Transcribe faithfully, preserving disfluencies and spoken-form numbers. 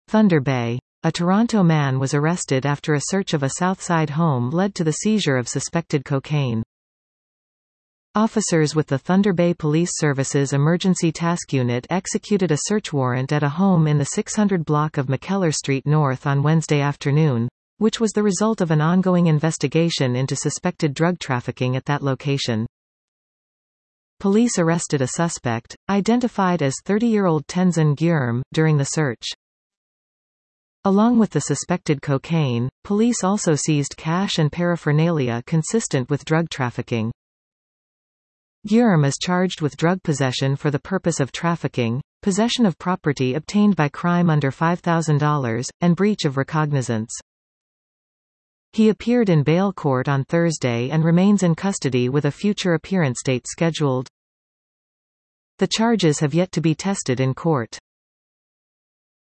Thunder Bay. A Toronto man was arrested after a search of a Southside home led to the seizure of suspected cocaine. Officers with the Thunder Bay Police Services Emergency Task Unit executed a search warrant at a home in the six hundred block of McKellar Street North on Wednesday afternoon, which was the result of an ongoing investigation into suspected drug trafficking at that location. Police arrested a suspect, identified as thirty-year-old Tenzin Gyurm, during the search. Along with the suspected cocaine, police also seized cash and paraphernalia consistent with drug trafficking. Gyurm is charged with drug possession for the purpose of trafficking, possession of property obtained by crime under five thousand dollars, and breach of recognizance. He appeared in bail court on Thursday and remains in custody with a future appearance date scheduled. The charges have yet to be tested in court.